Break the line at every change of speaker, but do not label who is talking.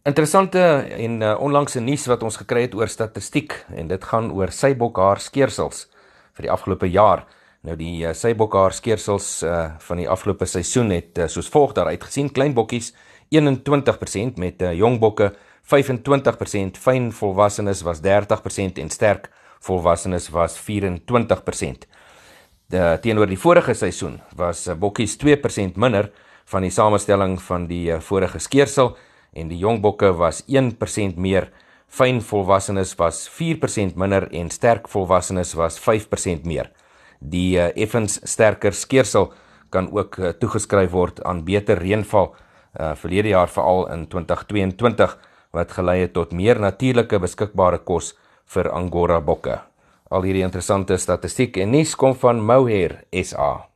Interessante en onlangse nuus wat ons gekry het oor statistiek, en dit gaan oor sybokhaar-skeersels vir die afgelope jaar. Nou die sybokhaar-skeersels van die afgelope seisoen het soos volg daaruit gesien: klein bokkies 21% met jong bokke 25%, fyn volwassenes was 30% en sterk volwassenes was 24%. Teenoor die vorige seisoen was bokkies 2% minder van die samestelling van die vorige skeersel, en die jong bokke was 1% meer, fyn volwassenes was 4% minder en sterk volwassenes was 5% meer. Die effens sterker skeersel kan ook toegeskryf word aan beter reënval verlede jaar, veral in 2022, wat gelei het tot meer natuurlike beskikbare kos vir Angora bokke. Al hierdie interessante statistiek en nuus kom van Mohair SA.